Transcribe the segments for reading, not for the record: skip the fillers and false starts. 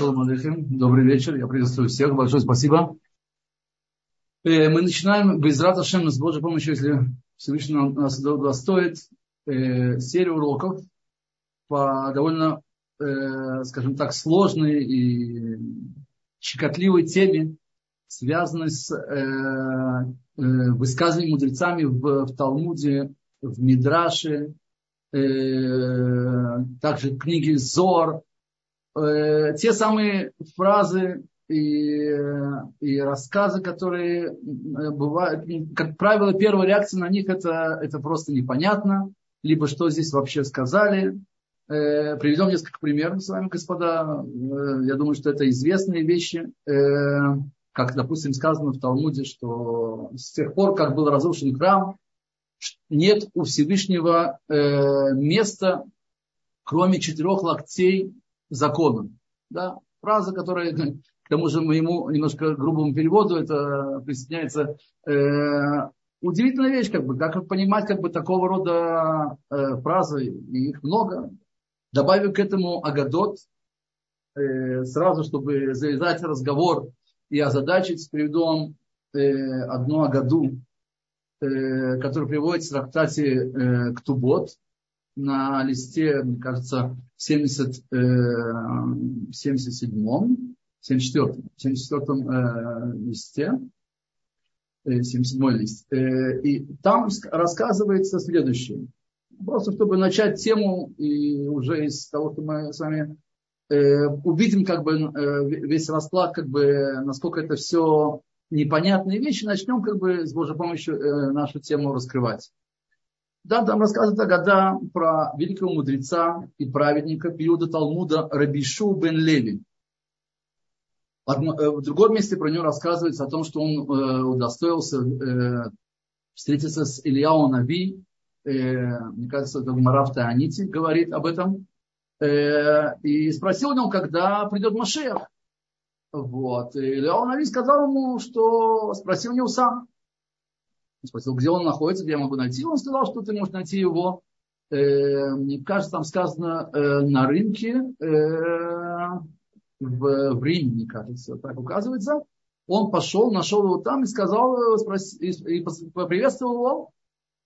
Шалом алейхим. Добрый вечер. Я приветствую всех. Большое спасибо. Мы начинаем Безрат Ашем с Божьей помощью, если Всевышний нас удостоит, серию уроков по довольно, скажем так, сложной и щекотливой теме, связанной с высказыванием мудрецами в Талмуде, в Мидраше, также в книге Зор. Те самые фразы и рассказы, которые бывают, как правило, первая реакция на них это просто непонятно, либо что здесь вообще сказали. Приведем несколько примеров с вами, господа. Я думаю, что это известные вещи, как, допустим, сказано в Талмуде, что с тех пор, как был разрушен храм, нет у Всевышнего места, кроме 4 локтей закона. Да? Фраза, которая, к тому же моему немножко грубому переводу, это присоединяется. Удивительная вещь, как понимать такого рода фразы, и их много. Добавим к этому агадот, сразу, чтобы завязать разговор и озадачить, приведу вам одну агаду, которая приводится в трактате Ктубот, на листе, мне кажется, 74-м листе, 77-й лист. И там рассказывается следующее. Просто чтобы начать тему, и уже из того, что мы с вами увидим весь расклад, насколько это все непонятные вещи, начнем с Божьей помощью нашу тему раскрывать. Да, там рассказывает Агада про великого мудреца и праведника периода Талмуда Рабишу бен Леви. В другом месте про него рассказывается о том, что он удостоился встретиться с Ильяу Нави. Мне кажется, это Гемара в Тааните говорит об этом. И спросил у него, когда придет Машиах. Вот. И Ильяу Нави сказал ему, что спросил у него сам. Он спросил, где он находится, где я могу найти. Он сказал, что ты можешь найти его, мне кажется, там сказано, на рынке в Риме, мне кажется, так указывается. Он пошел, нашел его там и сказал, и поприветствовал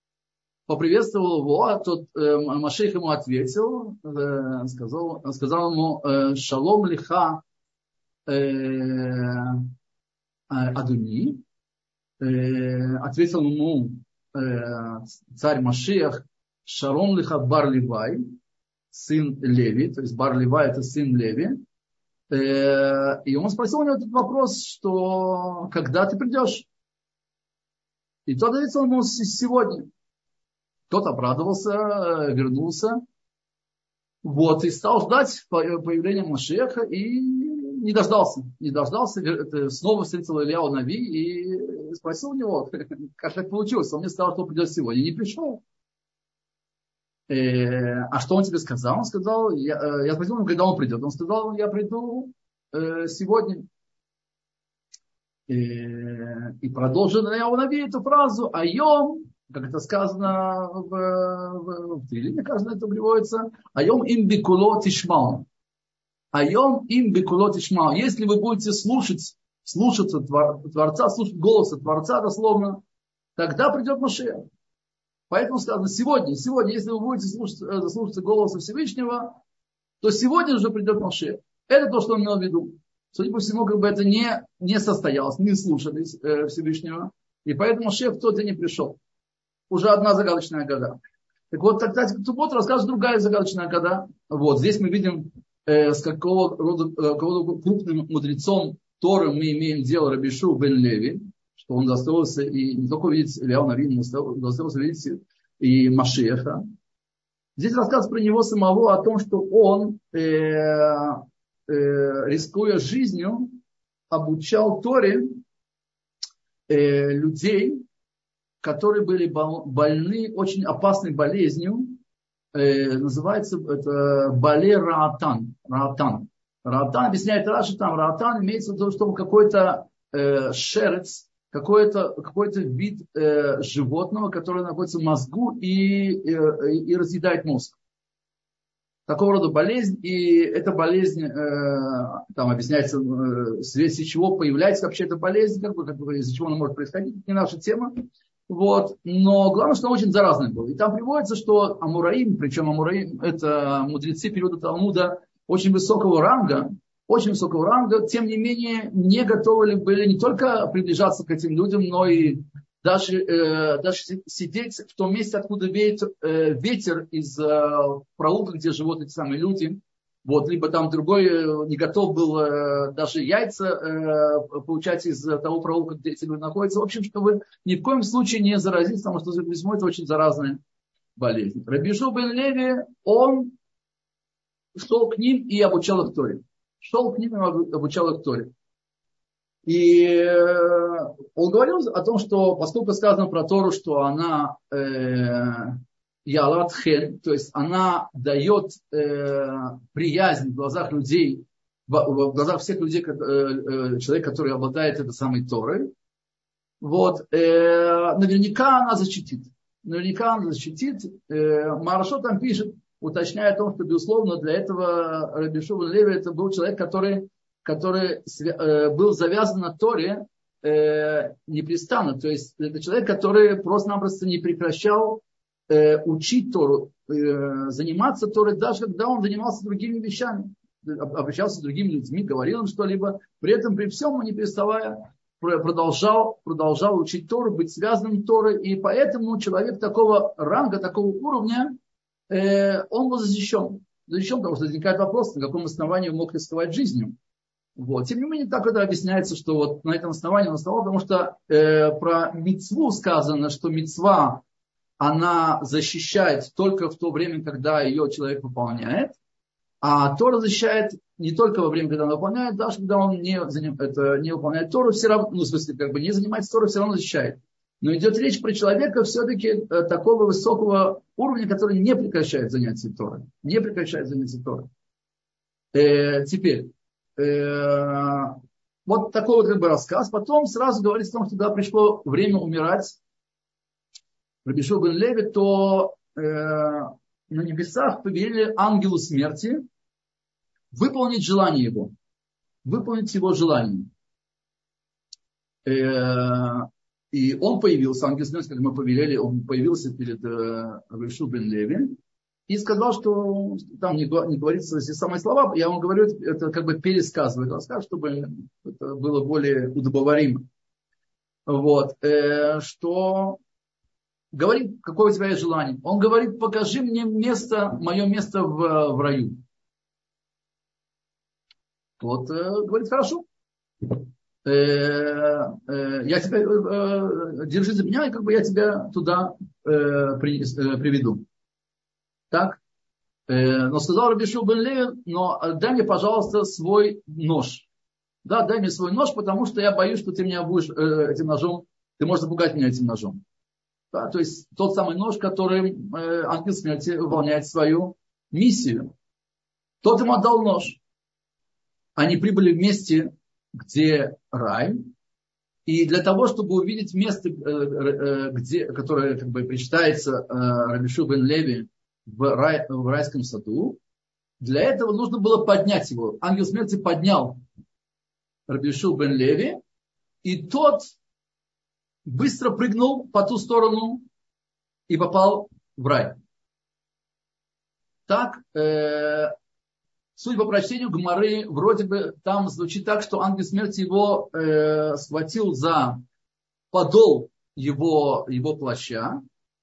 его, а тот Машех ему ответил, сказал ему, шалом лиха адуни. Ответил ему царь Машиах, Шарон лиха бар Ливай, сын Леви, то есть бар Ливай это сын Леви. И он спросил у него этот вопрос, что когда ты придешь? И тот ответил ему сегодня. Тот обрадовался, вернулся, вот, и стал ждать появления Машиаха и не дождался, снова встретил Ильяу Нави и спросил у него, как так получилось. Он мне сказал, что он придет сегодня, и не пришел. А что он тебе сказал? Он сказал, я спросил ему, когда он придет. Он сказал, я приду сегодня. И продолжил Ильяу Нави эту фразу, айом, как это сказано в Тилиме, кажется, это приводится, айом им бикуло тишмау. Айом им бекулот ишмау. Если вы будете слушаться Творца, слушать голоса Творца дословно, тогда придет Машиах. Поэтому сказано, сегодня, если вы будете слушаться голоса Всевышнего, то сегодня же придет Машиах. Это то, что он имел в виду. Судя по всему, это не состоялось, не слушали Всевышнего. И поэтому Машиах в тот день не пришел. Уже одна загадочная года. Так вот, тогда Ктубот рассказывает другая загадочная года. Вот, здесь мы видим, с какого рода крупным мудрецом Торы мы имеем дело Рабишу бен Леви, что он удостоился и не только увидеть Ильяу Нави, но удостоился увидеть и Машиаха. Здесь рассказ про него самого о том, что он, рискуя жизнью, обучал Торе людей, которые были больны очень опасной болезнью. Называется это бале Раатан. Раатан объясняет Раши, там Раатан имеется в виду, что какой-то шерец, какой-то вид животного, который находится в мозгу и разъедает мозг. такого рода болезнь, и эта болезнь, там объясняется, вследствие чего появляется вообще эта болезнь, из-за чего она может происходить, это не наша тема. Вот. Но главное, что она очень заразная была. И там приводится, что Амураим, причем Амураим это мудрецы периода Талмуда очень высокого ранга, тем не менее не готовы были не только приближаться к этим людям, но и даже сидеть в том месте, откуда веет ветер из проулка, где живут эти самые люди. Вот, либо там другой не готов был даже яйца получать из того проулка, где эти люди находятся. В общем, чтобы ни в коем случае не заразиться, потому что записьмо это очень заразная болезнь. Раби Йошуа бен Леви, он шел к ним и обучал их Торе. И он говорил о том, что поскольку сказано про Тору, что она ялат хен, то есть она дает приязнь в глазах людей, в глазах всех людей, человек, который обладает этой самой Торой, вот, наверняка она защитит. Маршо там пишет, уточняя о том, что, безусловно, для этого Раби Йошуа бен Леви это был человек, который был завязан на Торе непрестанно. То есть это человек, который просто-напросто не прекращал учить Тору, заниматься Торой, даже когда он занимался другими вещами, общался с другими людьми, говорил им что-либо. При этом, при всем, он не переставая продолжал учить Тору, быть связанным Торой. И поэтому человек такого ранга, такого уровня, он был защищен. Потому что возникает вопрос, на каком основании он мог рисковать жизнью. Вот. Тем не менее, так это объясняется, что вот на этом основании он основал, потому что про мицву сказано, что мицва, она защищает только в то время, когда ее человек выполняет, а Тора защищает не только во время, когда он выполняет, даже когда он не выполняет Тору, все равно, в смысле, не занимается Торой, все равно защищает. Но идет речь про человека все-таки такого высокого уровня, который не прекращает занятия Торой. Теперь. Вот такой вот рассказ. Потом сразу говорится о том, что когда пришло время умирать Раби Йошуа бен Леви, то на небесах повелели ангелу смерти выполнить желание его. Выполнить его желание. И он появился, ангел смерти, как мы повелели, он появился перед Раби Йошуа бен Леви. И сказал, что там не говорится эти самые слова, я вам говорю, это как бы пересказывает рассказ, чтобы это было более удобоваримо. Вот. Что говорит, какое у тебя есть желание. Он говорит, покажи мне мое место в раю. Вот, говорит, хорошо. Я тебя, держи за меня, и как бы я тебя туда приведу. Так? Но сказал Раби Йошуа бен Леви, но дай мне, пожалуйста, свой нож. Да, дай мне свой нож, потому что я боюсь, что ты меня будешь этим ножом, ты можешь запугать меня этим ножом. Да, то есть тот самый нож, которым ангел смерти выполняет свою миссию. Тот ему отдал нож. Они прибыли в месте, где рай. И для того, чтобы увидеть место, которое как бы причитается Раби Йошуа бен Леви, в райском саду, для этого нужно было поднять его. Ангел смерти поднял Раби Йошуа бен Леви, и тот быстро прыгнул по ту сторону и попал в рай. Так, судя по прочтению Гемары, вроде бы там звучит так, что ангел смерти его схватил за подол его плаща.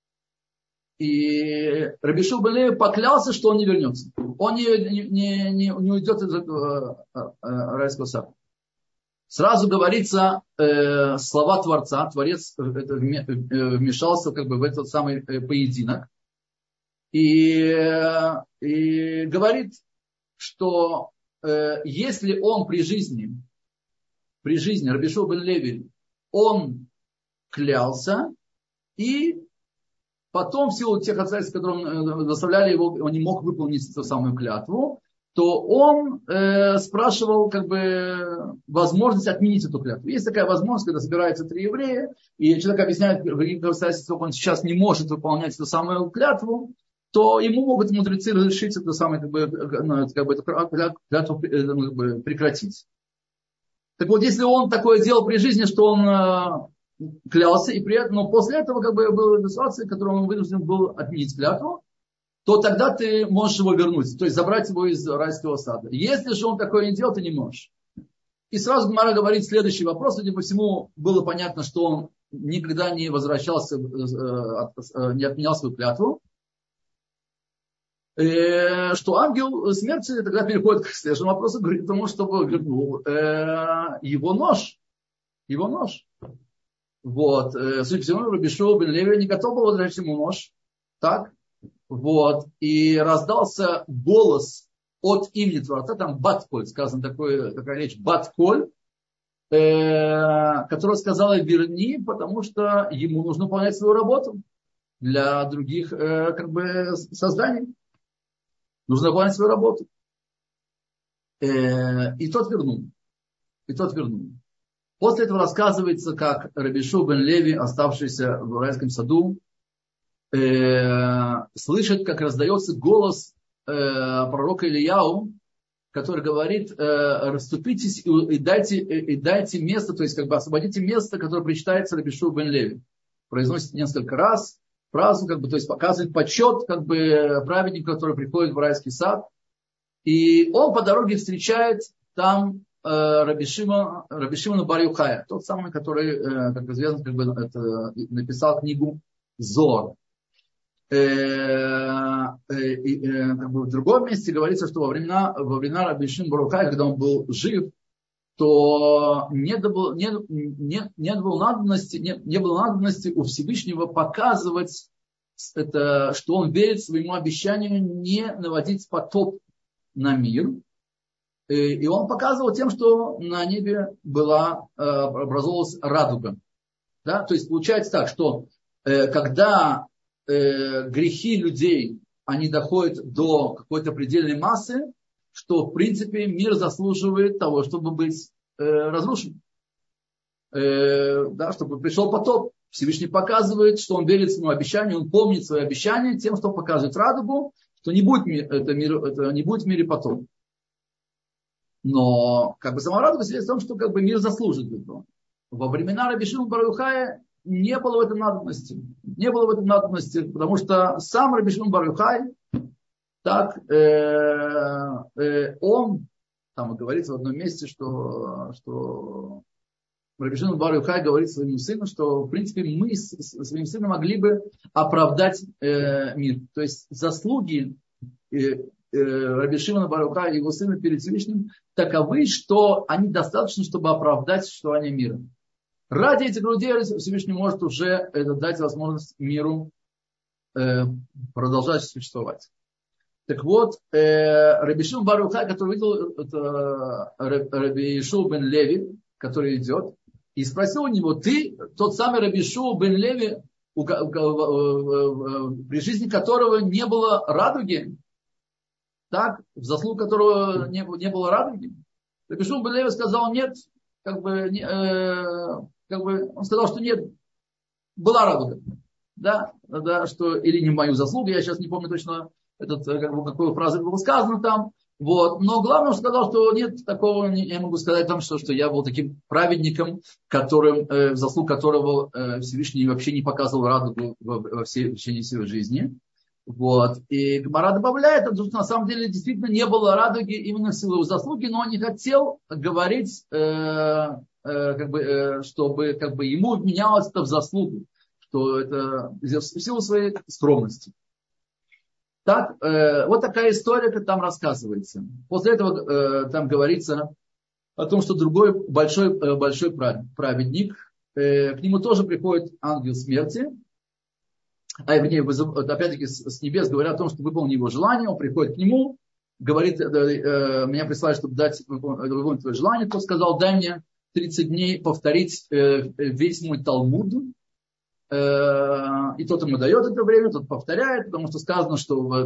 И Раби Йошуа бен Леви поклялся, что он не вернется. Он не уйдет из этого райского сада. Сразу говорится слова Творца. Творец вмешался как бы в этот самый поединок. И говорит, что если он при жизни Раби Йошуа бен Леви, он клялся, и потом, в силу тех обстоятельств, которые заставляли его, он не мог выполнить эту самую клятву, то он спрашивал как бы возможность отменить эту клятву. Есть такая возможность, когда собираются 3 еврея, и человек объясняет, в каких обстоятельствах он сейчас не может выполнять эту самую клятву, то ему могут мудрецы разрешить это самое, прекратить. Так вот, если он такое делал при жизни, что он клялся, и при этом, но после этого была ситуация, в которой он вынужден был отменить клятву, то тогда ты можешь его вернуть, то есть забрать его из райского сада. Если же он такое не делал, ты не можешь. И сразу Гемара говорит следующий вопрос. Судя по всему, было понятно, что он никогда не возвращался, не отменял свою клятву. Что ангел смерти тогда переходит к следующему вопросу, говорит о том, чтобы вернул его нож. Его нож. Вот. Судя по всему, Раби Йеошуа бен Леви не готов был возвращать ему нож. Так. Вот. И раздался голос от имени Творца, там Бат-Коль, сказано такая речь, Бат-Коль, которая сказала: верни, потому что ему нужно выполнять свою работу для других созданий. Нужно выполнять свою работу. И тот вернул. После этого рассказывается, как Раби Йеошуа бен Леви, оставшийся в райском саду, слышит, как раздается голос пророка Илияу, который говорит: расступитесь и дайте место, то есть освободите место, которое причитается Раби Йеошуа бен Леви. Произносит несколько раз фразу, то есть показывает почет праведнику, который приходит в райский сад. И он по дороге встречает там Раби Шимона бар Йохая, тот самый, который, как известно, написал книгу Зоар. В другом месте говорится, что во времена Раби Шимона бар Йохая, когда он был жив, то не было надобности у Всевышнего показывать, что он верит своему обещанию не наводить потоп на мир. И он показывал тем, что на небе образовалась радуга. Да? То есть получается так, что когда грехи людей, они доходят до какой-то предельной массы, что в принципе мир заслуживает того, чтобы быть разрушен. Чтобы пришел потоп. Всевышний показывает, что он верит своему обещанию, он помнит свое обещание тем, что он показывает радугу, что не будет в мире потоп. Но сама радуга свидетельствует о том, что мир заслужит этого. Во времена Раби Шимона бар Йохая не было в этом надобности. Потому что сам Раби Шимон бар Йохай, он, там говорится в одном месте, что Раби Шимон бар Йохай говорит своему сыну, что в принципе мы с своим сыном могли бы оправдать мир. То есть заслуги Раби Шимона бар Йохая и его сына перед Всевышним таковы, что они достаточно, чтобы оправдать существование мира. Ради этих людей Всевышний может уже дать возможность миру продолжать существовать. Так вот, Раби Шимон бар Йохай, который видел Раби Йеошуа бен Леви, который идет, и спросил у него: ты тот самый Раби Йеошуа бен Леви, при жизни которого не было радуги? Так, в заслугу которого не было радуги? Раби Йеошуа бен Леви сказал: нет, он сказал, что нет, была радуга. Да, что, или не мою заслугу, я сейчас не помню точно, какую фразу было сказано там. Вот. Но главное, он сказал, что нет такого, я могу сказать там, что я был таким праведником, в заслугу которого Всевышний вообще не показывал радугу в течение всей жизни. Вот. И Гемара добавляет, что на самом деле действительно не было радуги именно в силу его заслуги, но он не хотел говорить, чтобы ему менялось это в заслугу, что это в силу своей скромности. Так, вот такая история там рассказывается. После этого там говорится о том, что другой большой праведник, к нему тоже приходит ангел смерти, опять-таки с небес говорят о том, что выполни его желание, он приходит к нему, говорит: меня прислали, чтобы выполнить твое желание. Тот сказал: дай мне 30 дней повторить весь мой Талмуд. И тот ему дает это время, тот повторяет, потому что сказано, что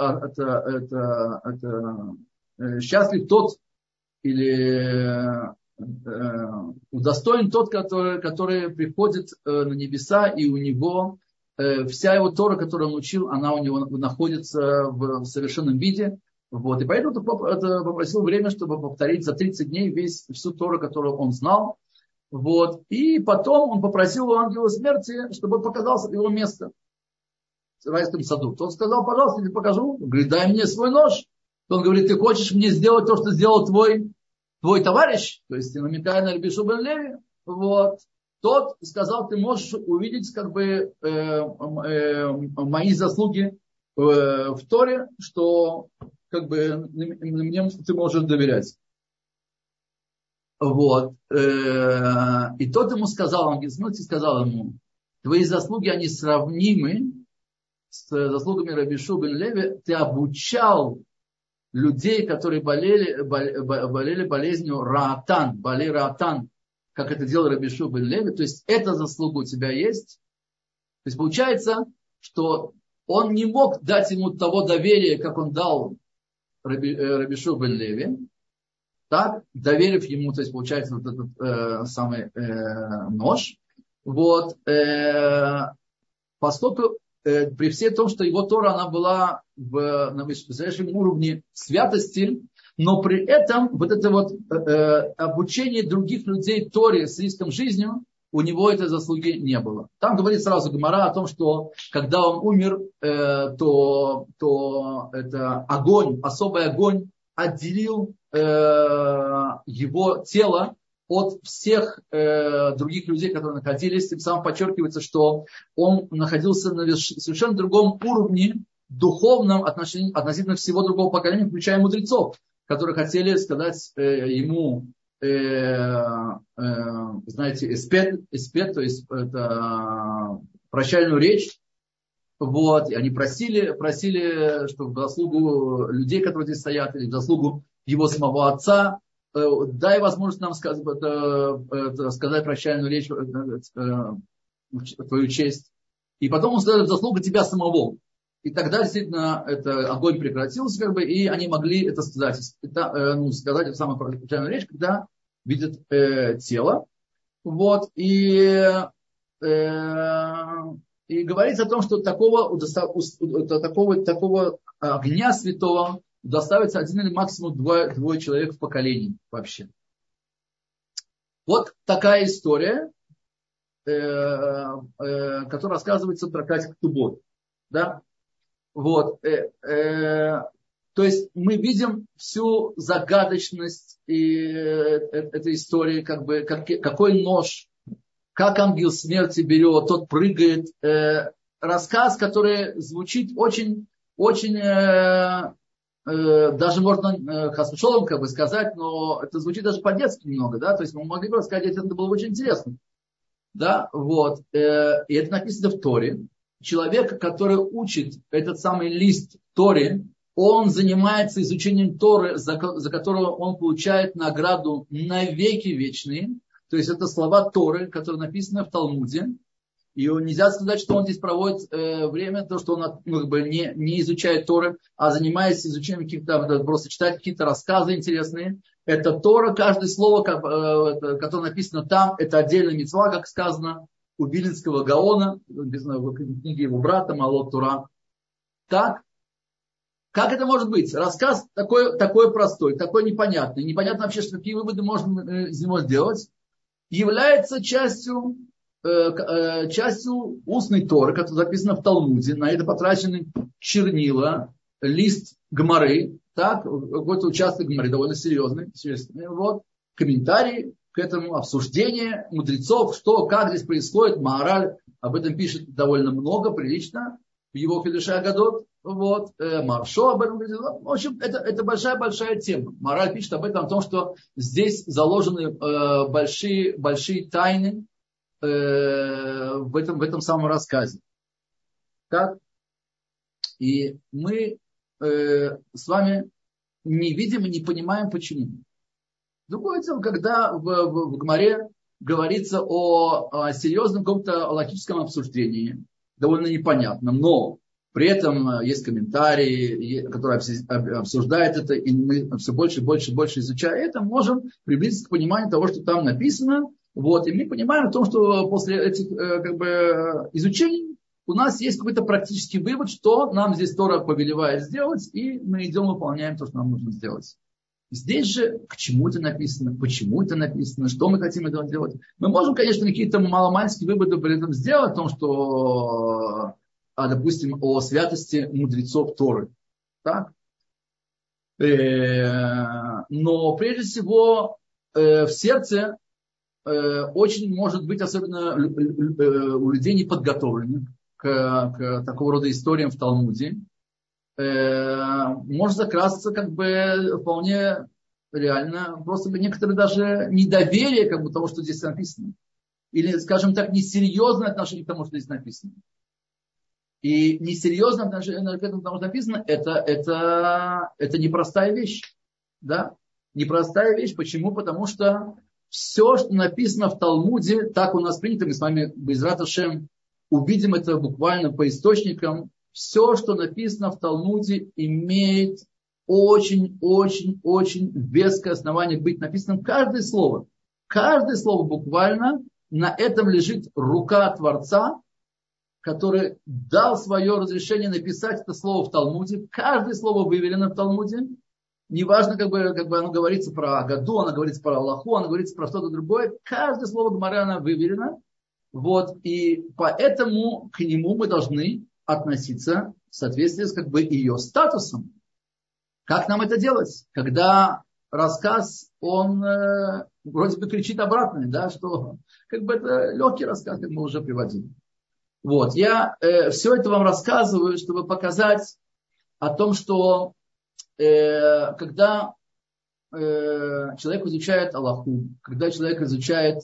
это счастлив тот или удостоен тот, который приходит на небеса, и у него вся его Тора, которую он учил, она у него находится в совершенном виде. Вот. И поэтому он попросил время, чтобы повторить за 30 дней всю Тору, которую он знал. Вот. И потом он попросил у ангела смерти, чтобы он показался его место в райском саду. Тот сказал: пожалуйста, я тебе покажу. Он говорит: дай мне свой нож. Он говорит: ты хочешь мне сделать то, что сделал твой товарищ? То есть намекая на Раби Йеhoшуа бен Леви. Вот. Тот сказал: ты можешь увидеть мои заслуги в Торе, что мне ты можешь доверять. Вот. И тот ему сказал, ангел смерти сказал ему: твои заслуги, они сравнимы с заслугами Раби Йеhoшуа бен Леви. Ты обучал людей, которые болели болезнью Раатан, болели Раатан, как это делал Раби Йеhoшуа бен Леви. То есть эта заслуга у тебя есть. То есть получается, что он не мог дать ему того доверия, как он дал Раби Йеhoшуа бен Леви, так, доверив ему, то есть получается вот этот самый нож. Вот, поскольку при всем том, что его Тора, она была на высочайшем уровне святости, но при этом вот это вот обучение других людей Торе с риском жизнью, у него этой заслуги не было. Там говорит сразу Гемара о том, что когда он умер, то это огонь, особый огонь отделил его тело от всех других людей, которые находились. Тем самым подчеркивается, что он находился на совершенно другом уровне духовном относительно всего другого поколения, включая мудрецов, которые хотели сказать ему, знаете, эспет, то есть это прощальную речь. Вот, и они просили, чтобы в заслугу людей, которые здесь стоят, или в заслугу его самого отца, дай возможность нам сказать прощальную речь, твою честь. И потом он сказал: в заслугу тебя самого. И тогда действительно огонь прекратился, и они могли это сказать. Сказать эту самую прощальную речь, когда видят тело. Вот, и говорится о том, что такого огня святого доставится один или максимум двое человек в поколении вообще. Вот такая история, которая рассказывается в трактате Ктубот. Да? Вот. То есть мы видим всю загадочность этой истории, какой нож, как ангел смерти берет, тот прыгает. Рассказ, который звучит очень, очень, даже можно хасвшолом сказать, но это звучит даже по-детски немного, да, то есть мы могли бы рассказать, это было бы очень интересно. Да, вот. И это написано в Торе. Человек, который учит этот самый лист Торе, он занимается изучением Торы, за которого он получает награду на веки вечные. То есть это слова Торы, которые написаны в Талмуде. И нельзя сказать, что он здесь проводит время, то, что он не изучает Торы, а занимается изучением каких-то, просто читает какие-то рассказы интересные. Это Тора, каждое слово, которое написано там, это отдельная мицва, как сказано у Вилинского Гаона, в книге его брата Малот Тура. Так, как это может быть? Рассказ такой простой, такой непонятный. Непонятно вообще, что какие выводы можно из него сделать. Является частью устной Торы, которая записана в Талмуде. На это потрачены чернила, лист Гмары, так, какой-то участок Гмары, довольно серьезный. Вот, комментарии к этому, обсуждение мудрецов, что, как здесь происходит. Маораль об этом пишет довольно много, прилично, в его Хидушей Агадот. Вот, Маршо об этом говорит. В общем, это большая тема. Маораль пишет об этом, о том, что здесь заложены большие тайны в этом самом рассказе. Так? И мы с вами не видим и не понимаем, почему. Другое дело, когда в Гмаре говорится о серьезном каком-то логическом обсуждении, довольно непонятном, но при этом есть комментарии, которые обсуждают это, и мы все больше и больше изучая это, можем приблизиться к пониманию того, что там написано. Вот, и мы понимаем о том, что после этих изучений у нас есть какой-то практический вывод, что нам здесь Тора повелевает сделать, и мы идем, выполняем то, что нам нужно сделать. Здесь же к чему это написано, почему это написано, что мы хотим этого делать. Мы можем, конечно, какие-то маломальские выводы при этом сделать, о том, что, допустим, о святости мудрецов Торы. Так? Но прежде всего в сердце очень может быть, особенно у людей неподготовленных к такого рода историям в Талмуде, может закрасться как бы вполне реально просто некоторые даже недоверие как бы того, что здесь написано. Или, скажем так, несерьезное отношение к тому, что здесь написано. И несерьезное отношение к этому, потому что написано, это непростая вещь. Да? Непростая вещь. Почему? Потому что все, что написано в Талмуде, так у нас принято, мы с вами, Бейзрат Ашем, увидим это буквально по источникам. Все, что написано в Талмуде, имеет очень-очень-очень веское основание быть написанным. Каждое слово буквально, на этом лежит рука Творца, который дал свое разрешение написать это слово в Талмуде. Каждое слово выверено в Талмуде. Неважно, как бы оно говорится про Агаду, оно говорится про Аллаху, оно говорится про что-то другое. Каждое слово Гемары, оно выверено. Вот, и поэтому к нему мы должны относиться в соответствии с как бы ее статусом. Как нам это делать? Когда рассказ, он вроде бы кричит обратное, да, что как бы это легкий рассказ, как мы уже приводили. Вот, я все это вам рассказываю, чтобы показать о том, что когда человек изучает Аллаху, когда человек изучает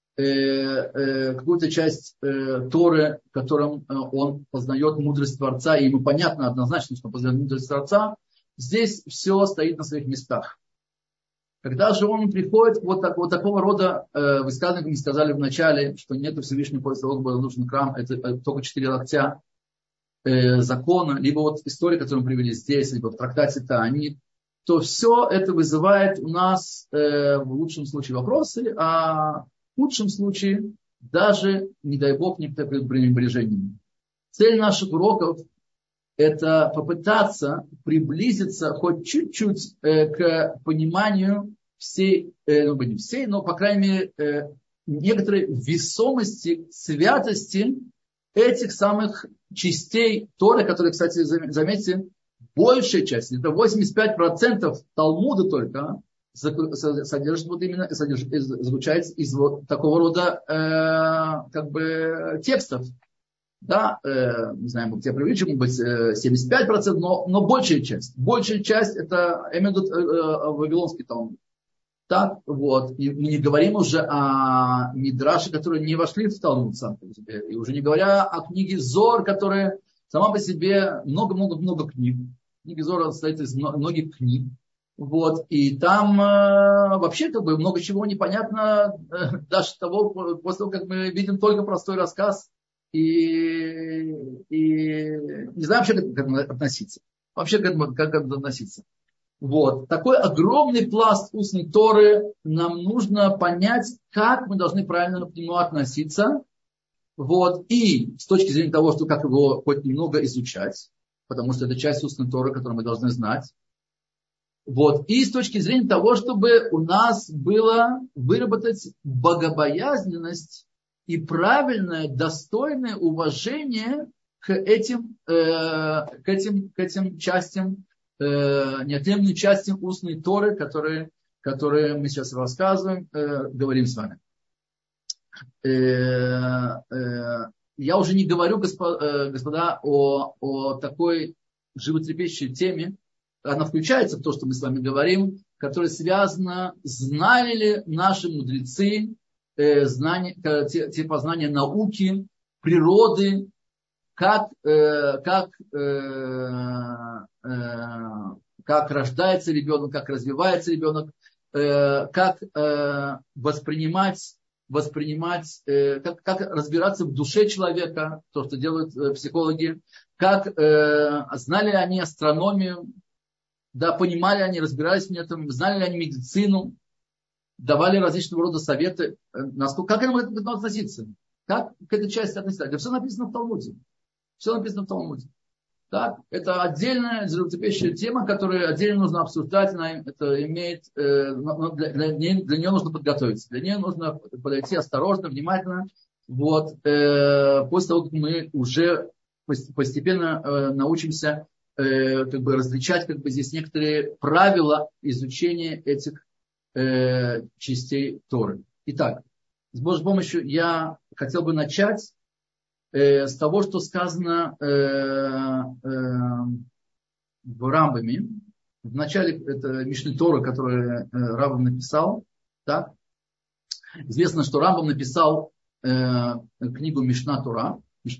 какую-то часть Торы, в котором он познает мудрость Творца, и ему понятно однозначно, что он познает мудрость Творца, здесь все стоит на своих местах. Когда же он приходит вот такого рода высказывания, как мы сказали в начале, что нет Всевышнего после того, как был нужен храм, это только 4 локтя закона, либо вот история, которую мы привели здесь, либо в трактате Таанит, то все это вызывает у нас в лучшем случае вопросы, а в худшем случае даже, не дай бог, некоторые пренебрежения. Цель наших уроков – это попытаться приблизиться хоть чуть-чуть к пониманию всей, ну, не всей, но, по крайней мере, некоторой весомости, святости этих самых частей Торы, которые, кстати, заметьте, большая часть, это 85% Талмуда только содержит вот именно, звучает из вот такого рода как бы текстов. Да, не знаю, могут тебя привлечь, может быть 75%, но большая часть. Большая часть это имеют Вавилонский Талмуд. Так, вот. И мы не говорим уже о Мидраше, которые не вошли в Талмуд сам по себе. И уже не говоря о книге Зор, которая сама по себе много-много-много книг. Книга Зора состоит из многих книг. Вот. И там вообще как бы много чего непонятно, даже того, после того, как мы видим только простой рассказ. И не знаю вообще, как относиться. Вообще, как относиться. Вот. Такой огромный пласт устной Торы, нам нужно понять, как мы должны правильно к нему относиться. Вот. И с точки зрения того, что как его хоть немного изучать, потому что это часть устной Торы, которую мы должны знать. Вот. И с точки зрения того, чтобы у нас было выработать богобоязненность и правильное, достойное уважение к этим частям, неотъемлемым частям устной Торы, которые мы сейчас рассказываем, говорим с вами. Я уже не говорю, господа, о такой животрепещущей теме. Она включается в то, что мы с вами говорим, которая связана, знали ли наши мудрецы те познания науки, природы, как рождается ребенок, как развивается ребенок, как воспринимать, как разбираться в душе человека, то, что делают психологи, как знали ли они астрономию, да, понимали они, разбирались в этом, знали ли они медицину, давали различного рода советы, как к этому относиться, как к этой части относиться. Это все написано в Талмуде. Все написано в Талмуде. Так? Это отдельная животрепещущая тема, которую отдельно нужно обсуждать. Она это имеет, для нее нужно подготовиться. Для нее нужно подойти осторожно, внимательно. Вот, после того, как мы уже постепенно научимся как бы различать как бы, здесь некоторые правила изучения этих частей Торы. Итак, с Божьей помощью я хотел бы начать с того, что сказано в Рамбаме. В начале это Мишны Тора, которую Рамбам написал. Так? Известно, что Рамбам написал книгу Мишна Тора,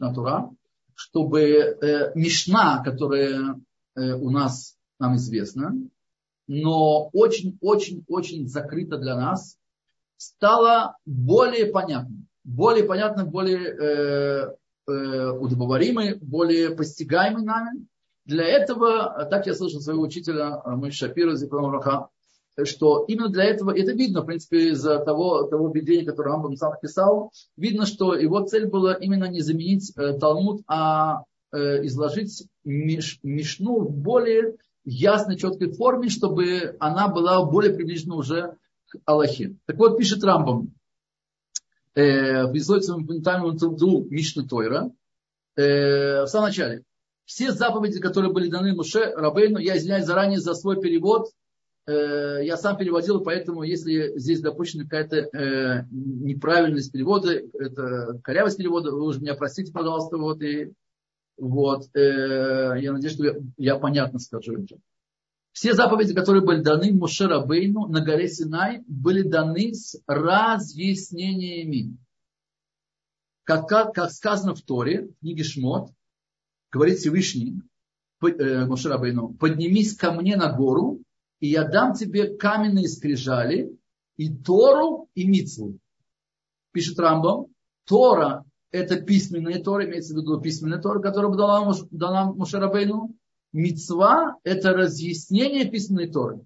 чтобы Мишна, которая у нас, нам известна, но очень закрыта для нас, стала более понятной, более удобоваримой, более постигаемой нами. Для этого, так я слышал своего учителя Моше Шапира, что именно для этого, это видно, в принципе, из-за того введения, которое Рамбам сам написал, видно, что его цель была именно не заменить Талмуд, а изложить Мишну в более ясной, четкой форме, чтобы она была более приближена уже к Аллахе. Так вот, пишет Рамбам в своем фундаментальном труду Мишны Тойра, в самом начале. Все заповеди, которые были даны Моше Рабейну, я извиняюсь заранее за свой перевод, я сам переводил, поэтому если здесь допущена какая-то неправильность перевода, это корявость перевода, вы уже меня простите, пожалуйста, я надеюсь, что я понятно скажу это. Все заповеди, которые были даны Моше Рабейну на горе Синай, были даны с разъяснениями. Как сказано в Торе, в книге Шмот, говорит Всевышний Моше Рабейну: поднимись ко мне на гору, и я дам тебе каменные скрижали, и Тору, и Мицву. Пишет Рамбам, Тора – это письменная Тора, имеется в виду письменная Тора, которая дана Моше Рабейну. Мицва – это разъяснение письменной Торы.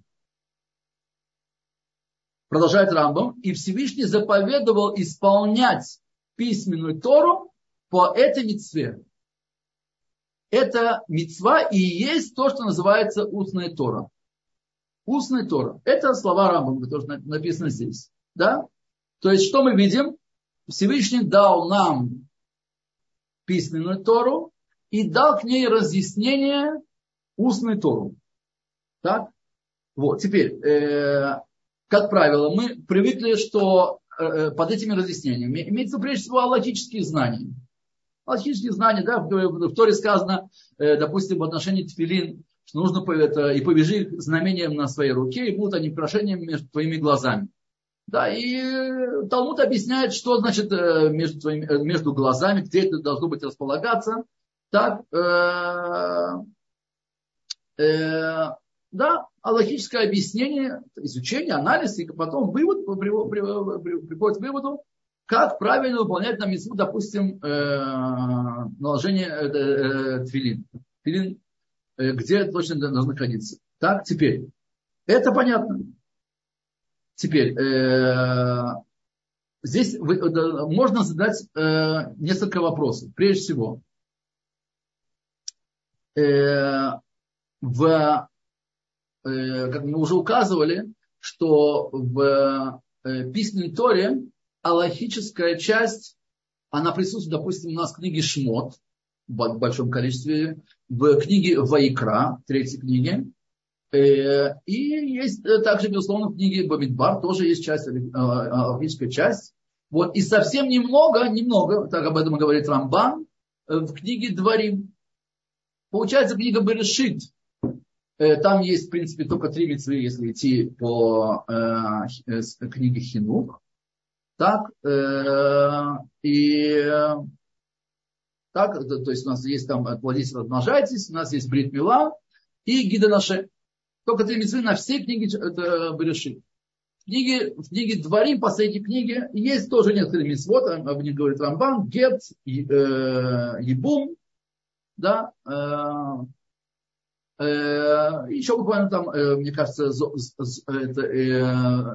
Продолжает Рамбам. И Всевышний заповедовал исполнять письменную Тору по этой мицве. Это мицва и есть то, что называется устная Тора. Устная Тора. Это слова Рамбама, которые написаны здесь. Да? То есть, что мы видим? Всевышний дал нам письменную Тору и дал к ней разъяснение устную Тору. Так? Вот. Теперь, как правило, мы привыкли, что под этими разъяснениями имеется прежде всего аллахические знания. Аллахические знания, да, в Торе сказано, допустим, в отношении тфилин, что нужно и повяжи их знамением на своей руке, и будут они украшением между твоими глазами. Да, и Талмуд объясняет, что значит между глазами, где это должно быть располагаться. Так, да, аллахическое объяснение, изучение, анализ, и потом приходит к выводу, как правильно выполнять на мицву, допустим, наложение тфилин. Тфилин, где точно должно находиться. Так, теперь, это понятно. Теперь, здесь можно задать несколько вопросов. Прежде всего, как мы уже указывали, что в письменной Торе аллахическая часть, она присутствует, допустим, у нас в книге Шмот, в большом количестве, в книге Ваикра, третьей книге, и есть также, безусловно, в книге Бамидбар тоже есть часть, аллахическая часть. Вот, и совсем немного, так об этом говорит Рамбан, в книге Дворим. Получается, книга Берешит, там есть, в принципе, только 3 мицвы, если идти по книге Хинух. Так, и так, то есть у нас есть там плодитесь, размножайтесь, у нас есть Брит Мила и Гида Наше. Только 3 мицвы на всей книге это Берешит. В книге Дворим, последней книге, есть тоже несколько мицвот, об них говорит Рамбан, Гет, Ебум, да, еще буквально там, мне кажется,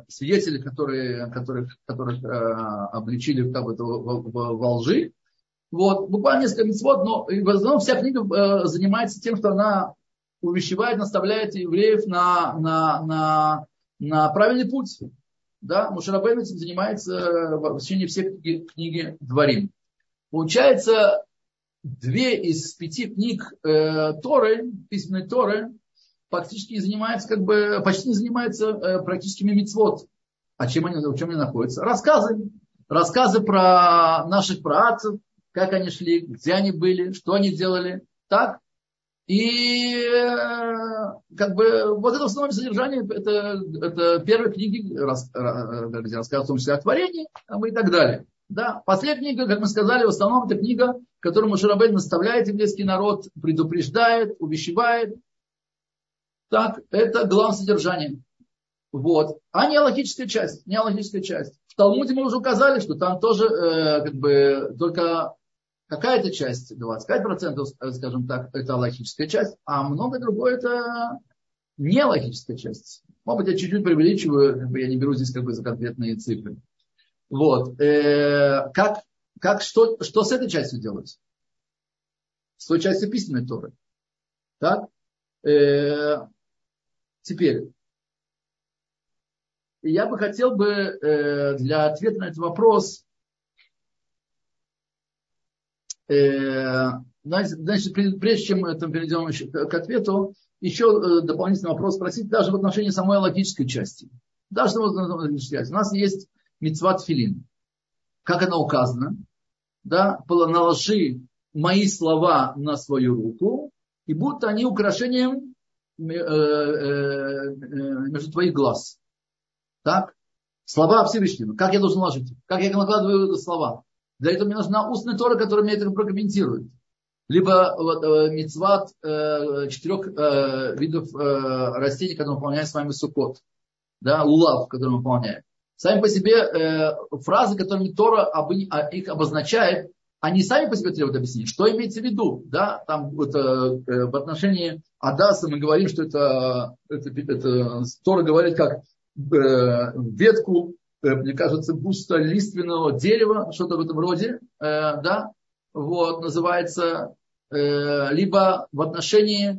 свидетели, которых обличили во лжи. Вот, буквально несколько мицвот, но в основном вся книга занимается тем, что она увещевает, наставляет евреев на правильный путь. Да? Моше Рабейну этим занимается в течение всей книги Дворим. Получается, 2 из 5 книг Торы, письменной Торы, практически не занимаются, почти не занимаются практическими мицвот. А в чем они находятся? Рассказы. Рассказы про наших праотцев, как они шли, где они были, что они делали. Так? И вот это основное содержание, это первые книги, где рассказывают в том числе о творении и так далее. Да? Последняя книга, как мы сказали, в основном это книга, которую Моше Рабейну наставляет еврейский народ, предупреждает, увещевает. Так, это главное содержание. Вот. А неологическая часть. В Талмуде мы уже указали, что там тоже только какая-то часть, 25%, скажем так, это логическая часть, а много другое это не логическая часть. Может быть, я чуть-чуть преувеличиваю, я не беру здесь за конкретные цифры. Вот. Что с этой частью делать? С той частью письменной Торы. Так? Теперь. Я бы хотел для ответа на этот вопрос, значит, прежде чем мы перейдем к ответу, еще дополнительный вопрос спросить даже в отношении самой логической части. Даже у нас есть мицват тфилин. Как она указана? Да? Наложи мои слова на свою руку, и будут они украшением между твоих глаз. Так? Слова Всевышнего. Как я должен ложить? Как я накладываю слова? Для этого мне нужна устная Тора, которая мне это прокомментирует. Либо мицват 4 видов растений, которые мы выполняем с вами суккот. Да, лулав, который мы выполняем. Сами по себе фразы, которыми Тора их обозначает, они сами по себе требуют объяснения. Что имеется в виду? Да? Там в отношении Адаса мы говорим, что это Тора говорит как ветку, мне кажется, густолиственного дерева, что-то в этом роде, да, вот, называется, либо в отношении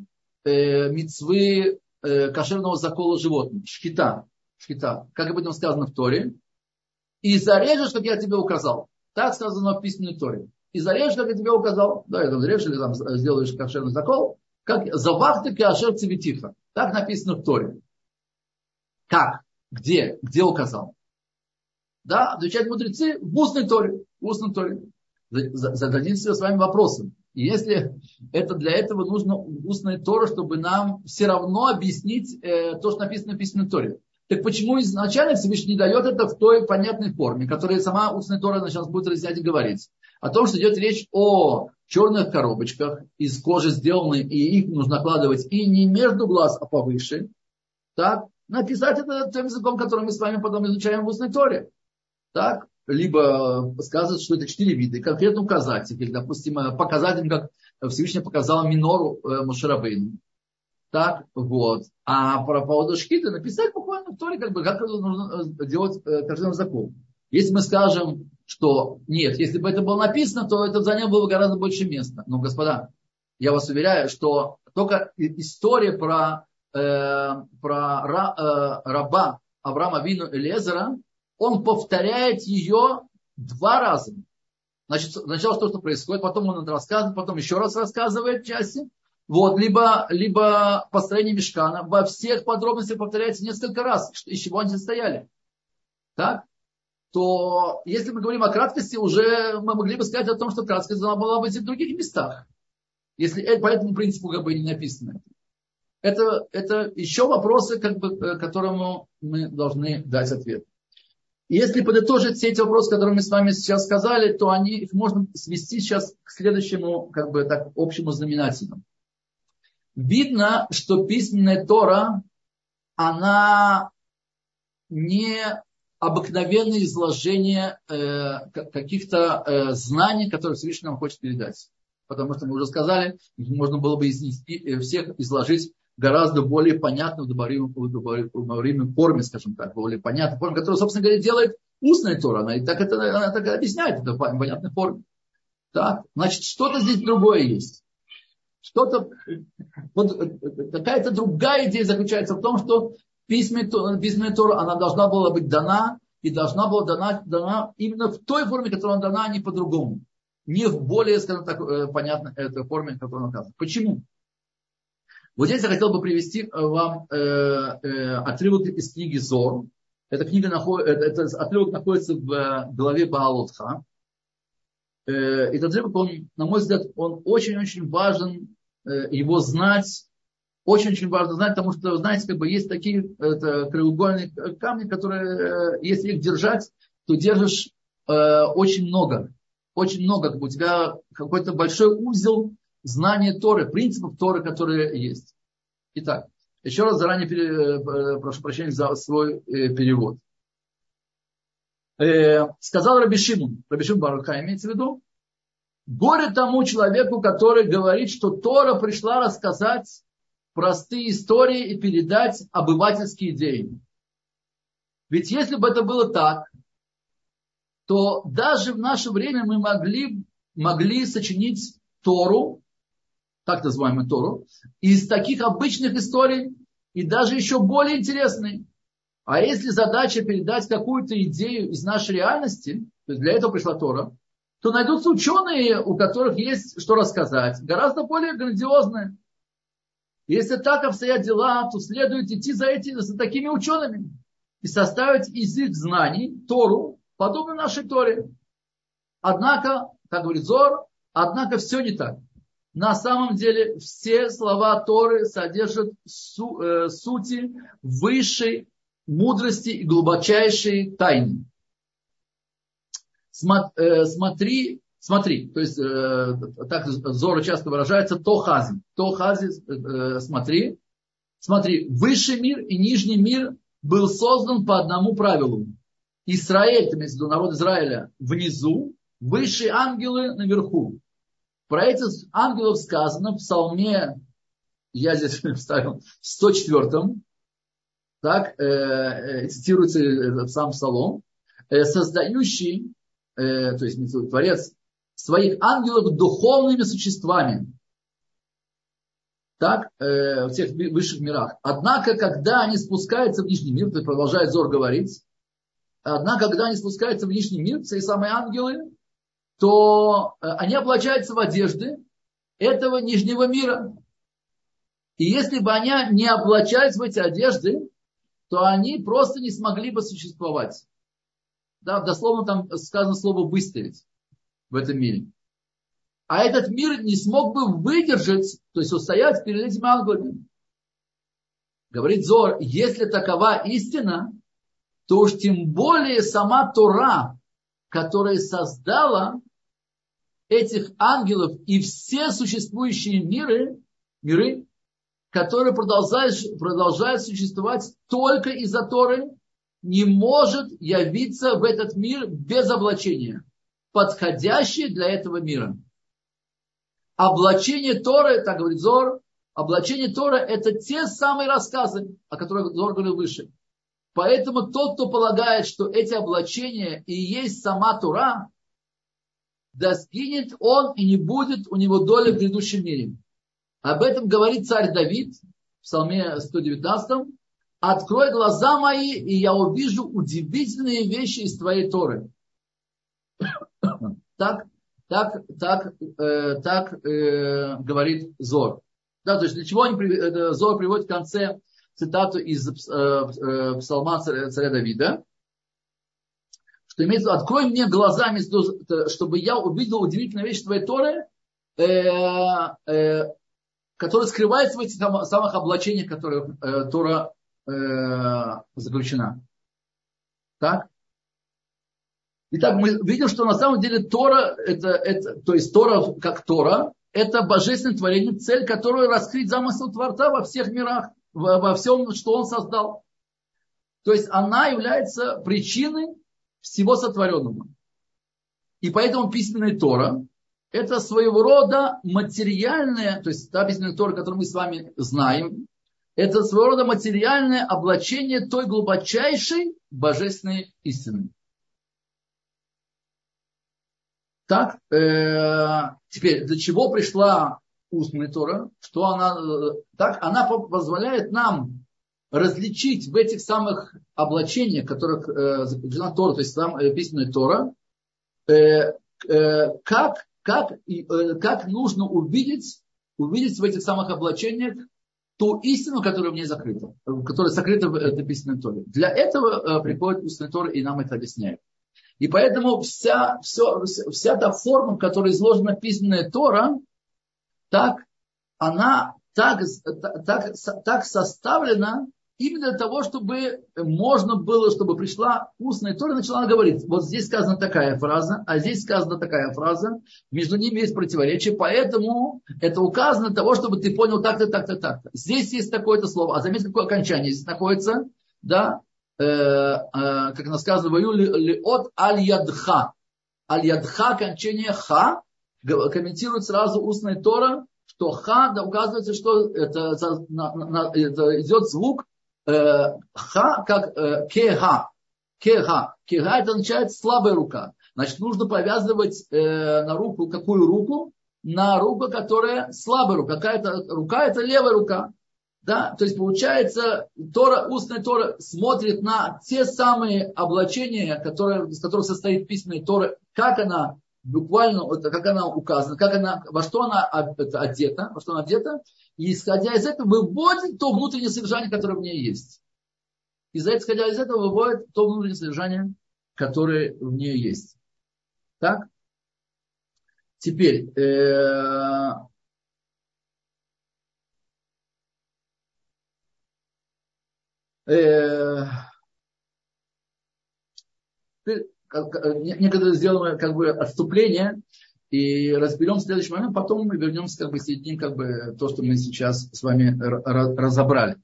мицвы кошерного закола животных, шхита, как об этом сказано в Торе, и зарежешь, как я тебе указал. Так сказано в письменной Торе. И зарежешь, как я тебе указал. Да, это зарежешь, или там сделаешь кошерный закол, как завахты кашер цивитиха. Так написано в Торе. Как? Где указал? Да, отвечают мудрецы в устной Торе. Зададим себе с вами вопросом. И если для этого нужно устная Тора, чтобы нам все равно объяснить то, что написано в письменной Торе. Так почему изначально Всевышний не дает это в той понятной форме, которую сама устная Тора сейчас будет разъяснять и говорить? О том, что идет речь о черных коробочках из кожи сделанной, и их нужно накладывать и не между глаз, а повыше. Так? Написать это тем языком, который мы с вами потом изучаем в устной Торе. Так? Либо сказать, что это 4 вида, и конкретно указать их, или, допустим, показать им, как Всевышний показал минору Моше Рабейну. Так, вот. А по поводу шхиты написать буквально в Торе, как нужно делать кошерный закон. Если мы скажем, что нет, если бы это было написано, то это заняло бы гораздо больше места. Но, господа, я вас уверяю, что только история про раба Авраама Авину Элиэзера, он повторяет ее 2 раза. Значит, сначала что происходит, потом он рассказывает, потом еще раз рассказывает части. Вот, либо построение мишкана во всех подробностях повторяется несколько раз, из чего они состояли. Так? То, если мы говорим о краткости, уже мы могли бы сказать о том, что краткость должна была быть и в других местах. Если по этому принципу не написано. Это еще вопросы, которому мы должны дать ответ. Если подытожить все эти вопросы, которые мы с вами сейчас сказали, то их можно свести сейчас к следующему, общему знаменателю. Видно, что письменная Тора, она не обыкновенное изложение каких-то знаний, которые Всевышний нам хочет передать. Потому что мы уже сказали, можно было бы всех изложить гораздо более понятно в удобоваримой форме, скажем так, более понятной форме, которую, собственно говоря, делает устная Тора. Она так объясняет это в понятной форме. Так? Значит, что-то здесь другое есть. Что-то, вот какая-то другая идея заключается в том, что письменная Тора, она должна была быть дана, и должна была дана именно в той форме, которая она дана, а не по-другому. Не в более, скажем так, понятной форме, которую она указана. Почему? Вот здесь я хотел бы привести вам отрывок из книги Зор. Эта книга этот отрывок находится в главе Баалотха. Этот отрывок, он, на мой взгляд, он очень-очень важен его знать. Очень-очень важно знать, потому что, знаете, как бы есть такие краеугольные камни, которые, если их держать, то держишь очень много. Очень много. Как бы у тебя какой-то большой узел знания Торы, принципов Торы, которые есть. Итак, еще раз заранее прошу прощения за свой перевод. Сказал Раби Шимон бар Йохай имеется в виду, горе тому человеку, который говорит, что Тора пришла рассказать простые истории и передать обывательские идеи. Ведь если бы это было так, то даже в наше время мы могли сочинить Тору, так называемую Тору, из таких обычных историй и даже еще более интересные. А если задача передать какую-то идею из нашей реальности, то есть для этого пришла Тора, то найдутся ученые, у которых есть что рассказать, гораздо более грандиозные. Если так обстоят дела, то следует идти за такими учеными и составить из их знаний Тору, подобную нашей Торе. Однако, как говорит Зор, однако все не так. На самом деле все слова Торы содержат сути высшей мудрости и глубочайшей тайны. Смотри, то есть так Зора часто выражается, тохази, смотри, высший мир и нижний мир был создан по одному правилу. Израиль, то есть народ Израиля, внизу, высшие ангелы наверху. Про этих ангелов сказано в Псалме, я здесь вставил, 104, так, цитируется сам Псалом, создающий, то есть Творец, своих ангелов духовными существами. Так, в тех высших мирах. Однако, когда они спускаются в нижний мир, то есть продолжает Зор говорить, однако, когда они спускаются в нижний мир, все самые ангелы, то они облачаются в одежды этого нижнего мира. И если бы они не облачались в эти одежды, то они просто не смогли бы существовать. Да, дословно там сказано слово «выстоять» в этом мире. А этот мир не смог бы выдержать, то есть устоять перед этими ангелами. Говорит Зор, если такова истина, то уж тем более сама Тора, которая создала этих ангелов и все существующие миры, которые продолжают существовать только из-за Торы, не может явиться в этот мир без облачения, подходящее для этого мира. Облачение Торы, так говорит Зор, облачение Торы это те самые рассказы, о которых Зор говорил выше. Поэтому тот, кто полагает, что эти облачения и есть сама Тора, да сгинет он и не будет у него доли в грядущем мире. Об этом говорит царь Давид в Псалме 119. «Открой глаза мои, и я увижу удивительные вещи из твоей Торы». Так говорит Зор. Да, то есть для чего Зор приводит в конце цитату из псалма царя Давида, что имеется в виду, открой мне глазами, чтобы я увидел удивительные вещи твоей Торы, которые скрываются в этих самых облачениях, в которых Тора заключена. Так? Итак, мы видим, что на самом деле Тора, то есть Тора как Тора, это божественное творение, цель которой раскрыть замысел Творца во всех мирах, во всем, что Он создал. То есть она является причиной всего сотворенного. И поэтому письменная Тора это своего рода материальная, то есть та письменная Тора, которую мы с вами знаем, это своего рода материальное облачение той глубочайшей божественной истины. Так, теперь, для чего пришла устная Тора? Что она, так, она позволяет нам различить в этих самых облачениях, в которых заключена Тора, то есть там письменная Тора, как нужно увидеть в этих самых облачениях ту истину, которая в ней закрыта, которая сокрыта в этой письменной Торе. Для этого приходит устная Тора и нам это объясняет. И поэтому вся та форма, в которой изложена письменная Тора, она так составлена именно для того, чтобы можно было, чтобы пришла устная Тора и начала говорить. Вот здесь сказана такая фраза, а здесь сказана такая фраза. Между ними есть противоречие, поэтому это указано для того, чтобы ты понял так-то, так-то, так-то. Здесь есть такое-то слово. А заметьте, какое окончание здесь находится. Да? Как она сказано, вою лиот аль-ядха. Аль-ядха, окончание ха, комментирует сразу устная Тора, что ха, да, указывается, что это идет звук ха, как кеха. Кеха. Кеха это означает слабая рука. Значит, нужно повязывать на руку, какую руку? На руку, которая слабая рука. Какая-то рука, это левая рука. Да? То есть получается, устная Тора смотрит на те самые облачения, из которых состоит письменная Тора, как она буквально, как она указана, во что она одета, и исходя из этого выводит то внутреннее содержание, которое в ней есть. Исходя из этого выводит то внутреннее содержание, которое в ней есть. Так? Теперь, некогда сделаем отступление и разберем следующий момент, потом мы вернемся, соединим то, что мы сейчас с вами разобрали.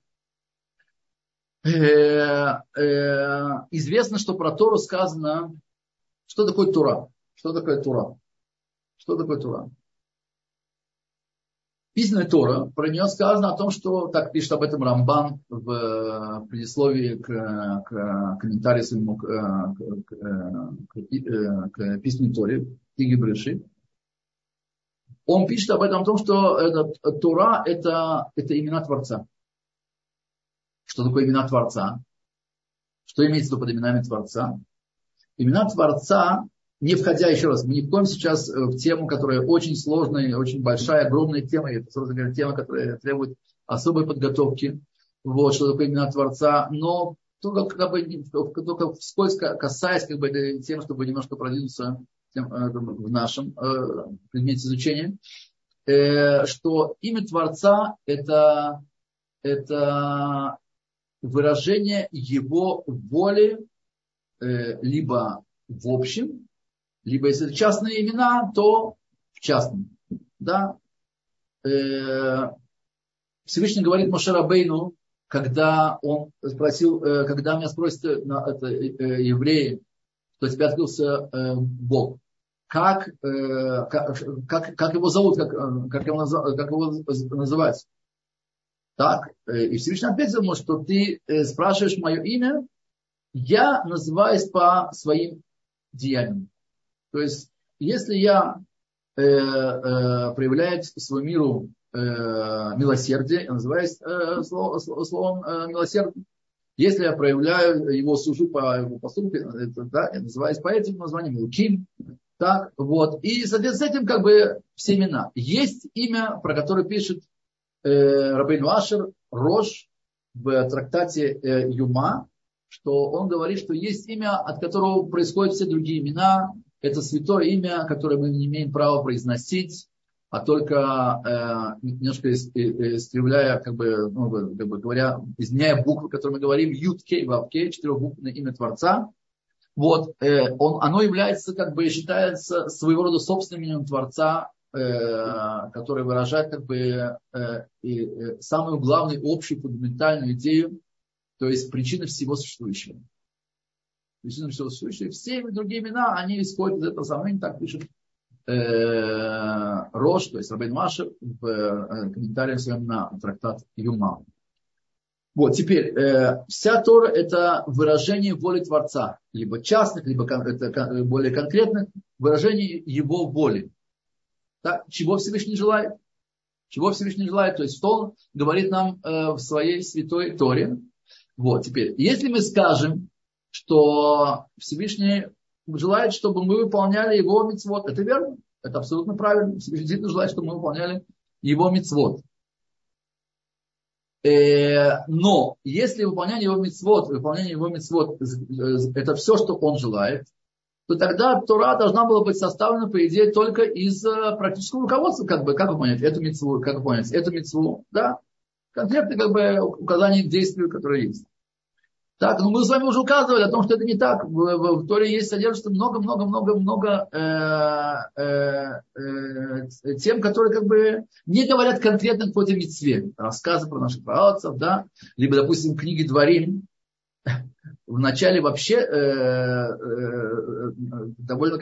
Известно, что про Тору сказано, что такое Тора. Что такое Тора? Письменная Тора, про нее сказано о том, что, так пишет об этом Рамбан в предисловии к комментарию своему к письменной Торе, книге Брешит. Он пишет об этом, о том, что Тора это имена Творца. Что такое имена Творца? Что имеется под именами Творца? Имена Творца, не входя, еще раз, мы не входим сейчас в тему, которая очень сложная, очень большая, огромная тема. Это, собственно говоря, тема, которая требует особой подготовки. Вот, что такое имена Творца. Но только вскользь касаясь этой темы, чтобы немножко продвинуться в нашем предмете изучения, что имя Творца это выражение его воли либо в общем, либо если это частные имена, то в частном. Да? Всевышний говорит Моше Рабейну, когда он спросил, когда меня спросят евреи, что тебе открылся Бог, как его зовут, как его называть? Так, и Всевышний ответил ему, что ты спрашиваешь мое имя, я называюсь по своим деяниям. То есть, если я проявляю своему миру милосердие, я называюсь словом милосердие. Если я проявляю его, сужу по его поступку, я называюсь по этим названиям Луким. Так, вот. И, соответственно, с этим все имена. Есть имя, про которое пишет Рабейну Ашер, Рош, в трактате Юма, что он говорит, что есть имя, от которого происходят все другие имена. Это святое имя, которое мы не имеем права произносить, а только немножко искривляя, говоря, изменяя буквы, которые мы говорим, Юд Кей Вав Кей, четырехбуквенное имя Творца. Вот, оно является, считается своего рода собственным именем Творца, который выражает самую главную, общую, фундаментальную идею, то есть причина всего существующего. Причина всего существующего. Все другие имена, они исходят из этого самого, так пишет Рош, то есть Рабейн Ашер, в комментариях своем на трактат Юма. Вот, теперь, вся Тора – это выражение воли Творца. Либо частных, либо это более конкретных выражений Его воли. Так, чего Всевышний желает? Чего Всевышний желает? То есть, что Он говорит нам в своей святой Торе. Вот, теперь, если мы скажем, что Всевышний желает, чтобы мы выполняли Его мицвот, это верно, это абсолютно правильно. Всевышний действительно желает, чтобы мы выполняли Его мицвот. Но если выполнение его мицвот, это все, что он желает, то тогда Тора должна была быть составлена, по идее, только из практического руководства, как выполнять эту мицву, да, конкретное указание к действию, которое есть. Так, ну мы с вами уже указывали о том, что это не так. В Торе есть содержится много тем, которые не говорят конкретно к какой-то мицве. Рассказы про наших праотцев, да, либо, допустим, книги Дворим. В начале вообще довольно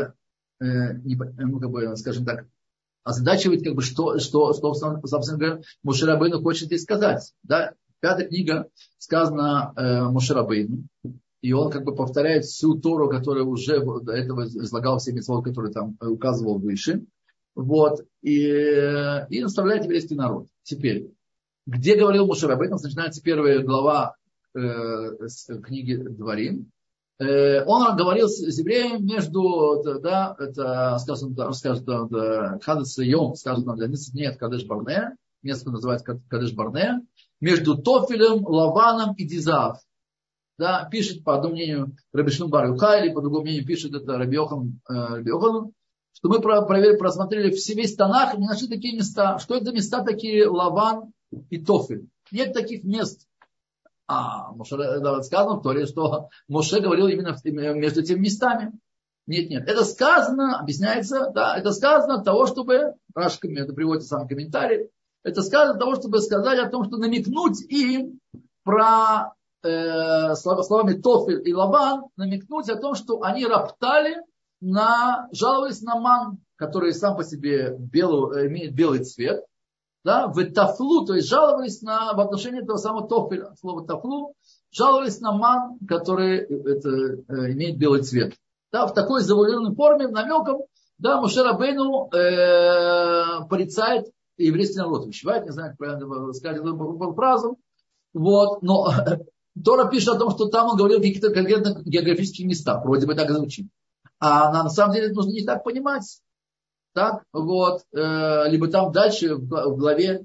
скажем так, озадачивает, что собственно говоря, Моше Рабейну хочет и сказать, да. 5 книга сказана Моше Рабейну, и он повторяет всю Тору, которую уже до этого излагал, все мицвот, которые там указывал выше. Вот, и наставляет еврейский народ. Теперь, где говорил Моше Рабейну, начинается 1 глава с книги Дворим. Он говорил с евреем между, да, это сказано, Хадес Йом, сказано, 11 дней от Кадеш Барнея, место называется Кадеш Барнея, между Тофелем, Лаваном и Дизав. Да, пишет, по одному мнению, Раби Шимон бар Йохай, или по другому мнению пишет это Раби Йохану, что мы просмотрели весь Танах и не нашли такие места. Что это за места такие Лаван и Тофель? Нет таких мест. Моше сказано в Торе, что Моше говорил именно между этими местами. Нет. Это сказано, объясняется, да, это сказано от того, чтобы, это приводится сам комментарий, это сказано для того, чтобы сказать о том, что намекнуть им про словами Тофель и Лаван, намекнуть о том, что они роптали, жаловались на ман, который сам по себе имеет белый цвет, да, в тафлу, то есть жаловались в отношении этого самого Тофеля, слово тафлу, жаловались на ман, который имеет белый цвет. Да, в такой завуалированной форме, намеком, да, Моше Рабейну порицает еврейский народ, вещевает, не знаю, как правильно сказать эту фразу. Вот, но Тора пишет о том, что там он говорил о каких-то конкретных географических местах, вроде бы так и звучит. А на самом деле это нужно не так понимать. Так, вот, либо там дальше в главе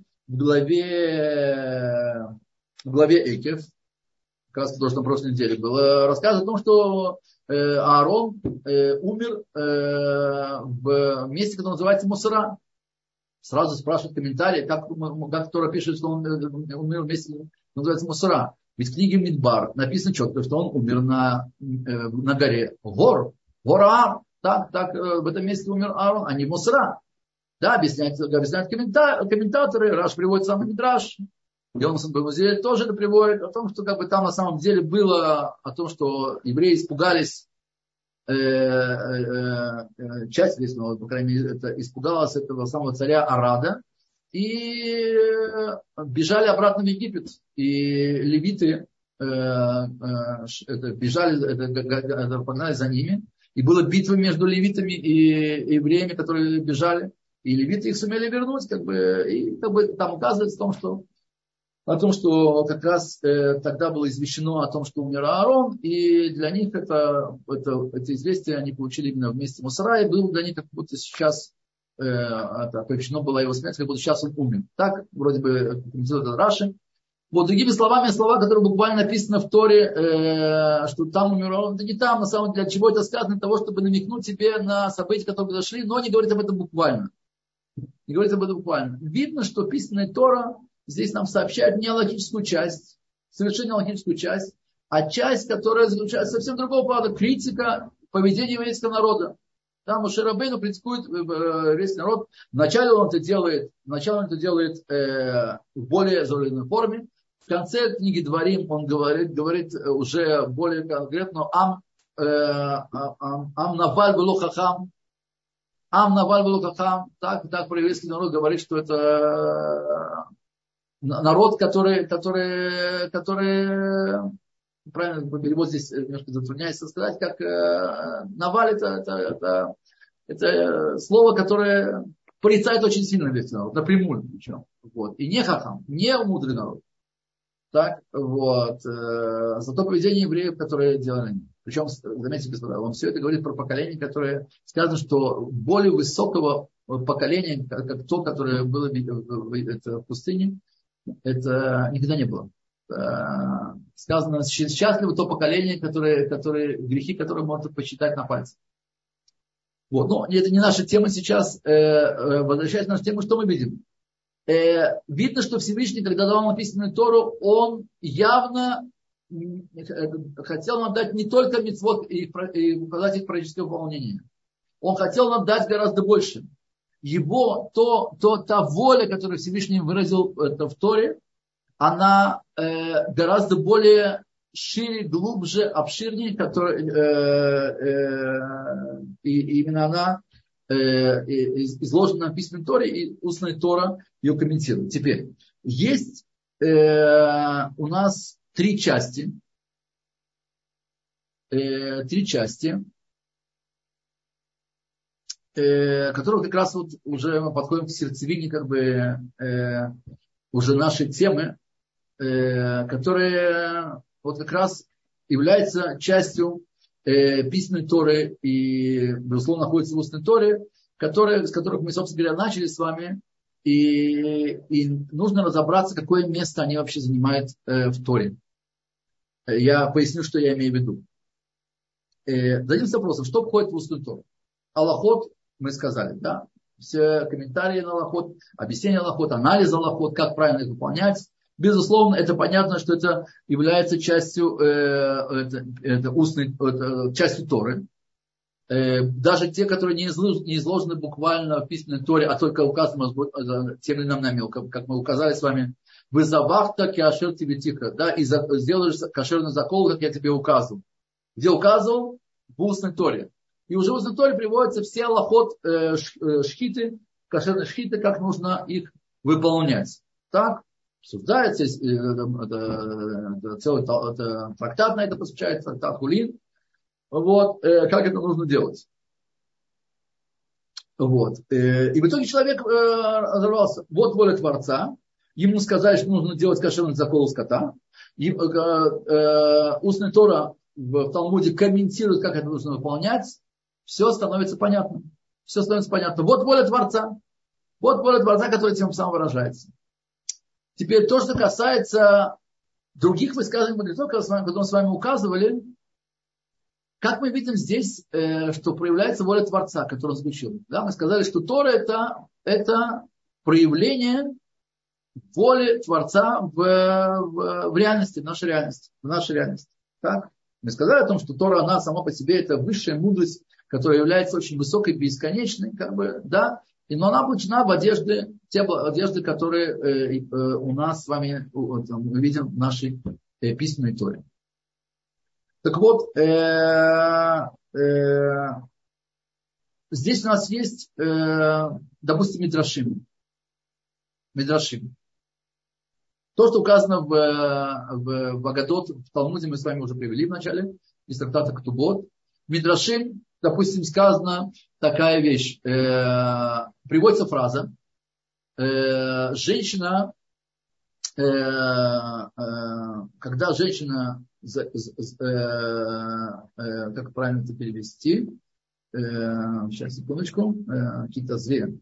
Экев, как раз то, что на прошлой неделе было, рассказ о том, что Аарон умер в месте, которое называется Мусара. Сразу спрашивают комментарии, как Тора пишет, что он умер в месте, которое называется Мусара. Ведь в книге Мидбар написано четко, что он умер на горе гора Аар. Так, в этом месте умер Аарон, а не Мусара. Да, объясняют комментаторы, Раш приводит самый Мидраш. Йонасан Бен-Узиэль тоже это приводит, о том, что там на самом деле было, о том, что евреи испугались, часть, по крайней мере, испугалась этого самого царя Арада, и бежали обратно в Египет. И левиты погнали за ними. И была битва между левитами и евреями, которые бежали. И левиты их сумели вернуть. И там указывается о том, что как раз тогда было извещено о том, что умер Аарон. И для них это известие они получили именно вместе с Мусара. И было для них как будто сейчас оповещено была его смерть, как будто сейчас он умер. Так вроде бы комментирует Раши. Вот, другими словами, слова, которые буквально написаны в Торе, что там умер Аарон, это не там, на самом деле, для чего это сказано, для того, чтобы намекнуть тебе на события, которые произошли, но не говорит об этом буквально. Не говорит об этом буквально. Видно, что писанная Тора здесь нам сообщает не логическую часть, совершенно логическую часть, а часть, которая заключается совсем другого повода, критика поведения еврейского народа. Там Моше Рабейну критикует еврейский народ. Вначале он это делает в более завуалированной форме. В конце книги Дворим он говорит уже более конкретно Ам Наваль Вело Хахам. Ам Наваль Вело Хахам. Так про еврейский народ говорит, что это народ, который, правильно перевод здесь немножко затрудняется сказать, как Наваль, это слово, которое порицает очень сильно весь народ, напрямую причем. Вот. И не хахам, не мудрый народ. Так, вот. За то поведение евреев, которое делали они. Причем, заметьте, господа, он все это говорит про поколение, которое сказано, что более высокого поколения, как то, которое было в пустыне, это никогда не было. Сказано, счастливо то поколение, которое грехи, которые можно посчитать на пальцах. Вот. Но это не наша тема сейчас. Возвращаясь к нашей теме, что мы видим? Видно, что Всевышний, когда давал нам письменную Тору, он явно хотел нам дать не только мицвот и указать их практическое выполнение. Он хотел нам дать гораздо больше. Та воля, которую Всевышний выразил в Торе, она гораздо более шире, глубже, обширнее, и именно она изложена в письменной Торе, и устная Тора ее комментирует. Теперь, есть у нас три части, которые как раз вот уже мы подходим к сердцевине уже нашей темы, которые вот как раз являются частью письменной Торы и, безусловно, находятся в устной Торе, с которых мы, собственно говоря, начали с вами. И нужно разобраться, какое место они вообще занимают в Торе. Я поясню, что я имею в виду. Зададимся вопросом, что входит в устную Тору? Алахот, мы сказали, да? Все комментарии на алахот, объяснение алахот, анализ алахот, как правильно их выполнять. Безусловно, это понятно, что это является частью частью Торы. Даже те, которые не изложены буквально в письменной Торе, а только указаны тем или иным намеком, как мы указали с вами, «Вызавахта киашер тебе тихо», да, и сделаешь кошерный закол, как я тебе указывал. Где указывал? В устной Торе. И уже в устной Торе приводятся все алахот шхиты, кошерные шхиты, как нужно их выполнять. Так? Обсуждается, целый трактат на это посвящается, трактат Хулин. Вот, как это нужно делать. Вот. И в итоге человек разорвался. Вот воля Творца. Ему сказали, что нужно делать кошерный закол скота. Устная Тора в Талмуде комментирует, как это нужно выполнять. Все становится понятно. Все становится понятно. Вот воля Творца. Вот воля Творца, которая тем самым выражается. Теперь то, что касается других высказываний мудрецов, которые мы с вами указывали, как мы видим здесь, что проявляется воля Творца, который звучит. Да, мы сказали, что Тора это проявление воли Творца в реальности, в нашей реальности. Так? Мы сказали о том, что Тора, она сама по себе, это высшая мудрость, которая является очень высокой, бесконечной, да, но она облачена в одежды, те одежды, которые у нас с вами мы видим в нашей письменной Торе. Так вот, здесь у нас есть, допустим, Мидрашим. То, что указано в Агадот, в Талмуде, мы с вами уже привели в начале, из трактата Ктубот. Мидрашим, допустим, сказана такая вещь. Приводится фраза. Женщина, когда женщина, как правильно это перевести, сейчас, секундочку, какие-то звери.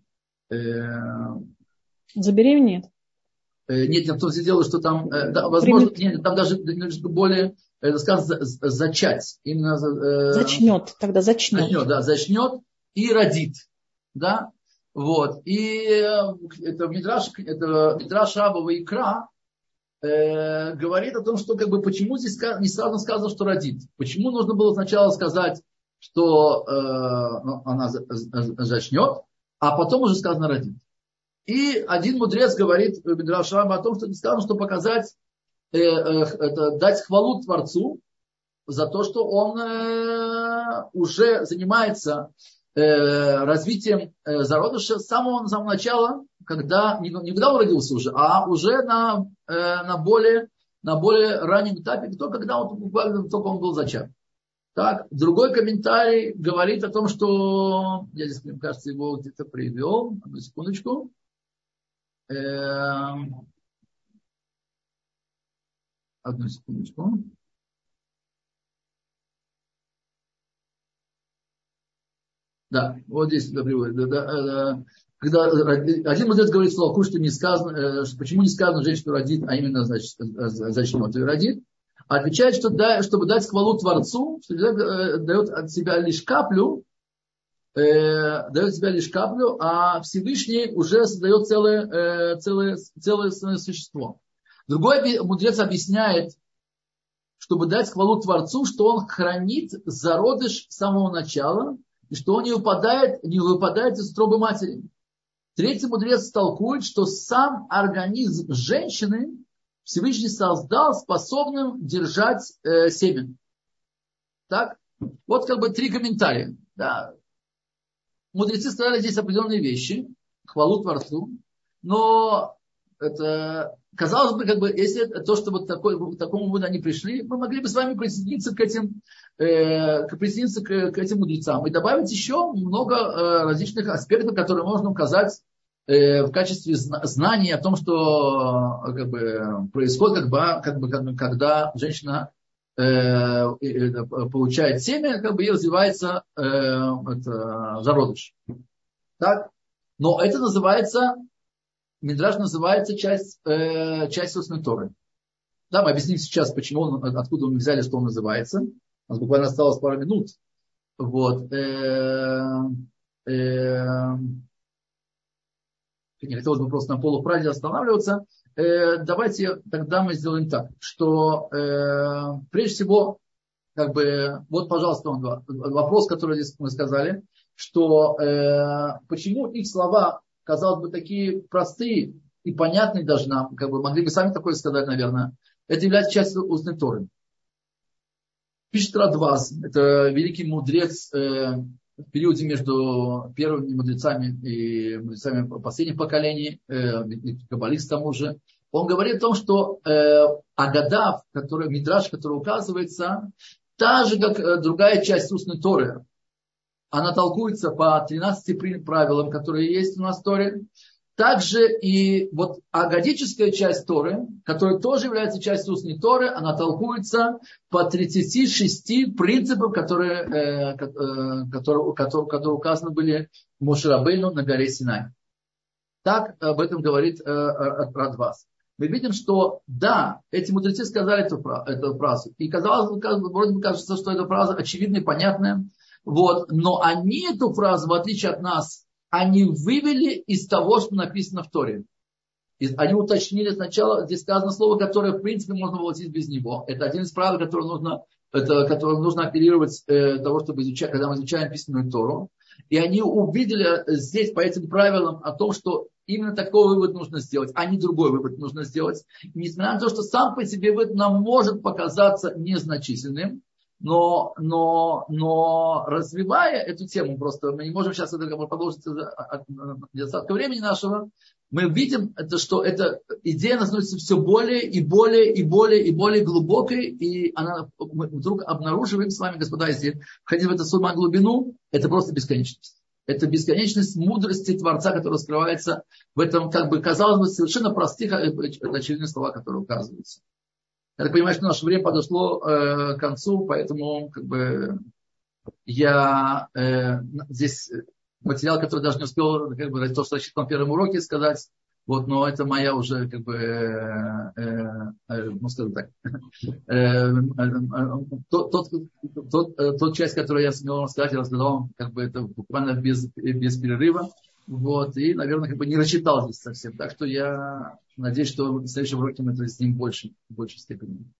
Забеременеет? Нет, в том дело, что там, да, возможно, нет, там даже более, сказано, зачать. Именно, зачнет, тогда зачнет. Зачнет и родит. Да? Вот. И это Мидраш Раба Ваикра говорит о том, что почему здесь не сразу сказано, что родит. Почему нужно было сначала сказать, что она зачнет, а потом уже сказано родит. И один мудрец говорит в Мидраш Раба о том, что сказано, что показать, дать хвалу Творцу за то, что он уже занимается развитием зародыша с самого начала, когда, не когда он родился уже, а уже на более раннем этапе, когда он буквально только он был зачат. Так, другой комментарий говорит о том, что, я здесь, мне кажется, его где-то привел, одну секундочку. Одну секундочку. Да, вот здесь это приводит. Когда один мудрец говорит слово, что не сказано, почему не сказано женщина, что родит, а именно, значит, зачнет и родит, отвечает, что чтобы дать хвалу Творцу, что дает от себя лишь каплю, а Всевышний уже создает целое существо. Другой мудрец объясняет, чтобы дать хвалу Творцу, что он хранит зародыш с самого начала, и что он не выпадает из утробы матери. Третий мудрец толкует, что сам организм женщины Всевышний создал способным держать семя. Так? Вот как бы три комментария. Да. Мудрецы сказали здесь определенные вещи, хвалу Творцу, но это, казалось бы, как бы, если то, что вот к такому выводу они пришли, мы могли бы с вами присоединиться к этим мудрецам и добавить еще много различных аспектов, которые можно указать в качестве знаний о том, что как бы, происходит, когда женщина получает семя, как бы и развивается зародыш. Так? Но это называется, Мидраш называется часть устной Торы. Да, мы объясним сейчас, откуда мы взяли, что он называется. У нас буквально осталось пару минут. Вот. Не хотелось бы просто на полуфразе останавливаться. Давайте тогда мы сделаем так, что прежде всего, как бы, вот, пожалуйста, вопрос, который здесь мы сказали, что почему их слова, казалось бы, такие простые и понятные даже нам, как бы могли бы сами такое сказать, наверное, это является частью устной Торы. Пишет Радваз, это великий мудрец в периоде между первыми мудрецами и мудрецами последних поколений, каббалист к тому же, он говорит о том, что Агада, Мидраш, который указывается, та же, как другая часть устной Торы, она толкуется по 13 правилам, которые есть у нас в Торе. Также и вот агадическая часть Торы, которая тоже является частью устной Торы, она толкуется по 36 принципам, которые указаны были Моше Рабейну на горе Синай. Так об этом говорит Радваз. Мы видим, что да, эти мудрецы сказали эту фразу. И вроде бы кажется, что эта фраза очевидная и понятная. Вот. Но они эту фразу, в отличие от нас, они вывели из того, что написано в Торе. Они уточнили сначала, здесь сказано слово, которое, в принципе, можно выводить без него. Это один из правил, которым нужно оперировать того, чтобы изучать, когда мы изучаем письменную Тору. И они увидели здесь по этим правилам о том, что именно такой вывод нужно сделать, а не другой вывод нужно сделать. И несмотря на то, что сам по себе вывод нам может показаться незначительным, но развивая эту тему, просто мы не можем сейчас это продолжить от недостатка времени нашего, мы видим, что эта идея становится все более и более глубокой, и мы вдруг обнаруживаем с вами, господа, если входить в эту самую глубину, это просто бесконечность. Это бесконечность мудрости Творца, которая скрывается в этом, как бы, казалось бы, совершенно простых очевидных словах, которые указываются. Я так понимаю, что наше время подошло к концу, поэтому как бы, я здесь материал, который даже не успел, как бы, то, что я читал на первом уроке, сказать, вот, но это моя уже, как бы, ну, скажем так, тот часть, которую я смел рассказать, я рассказал, как бы, это буквально без перерыва. Вот, и, наверное, как бы не рассчитал здесь совсем. Так что я надеюсь, что в следующем уроке мы это сделаем в большей степени.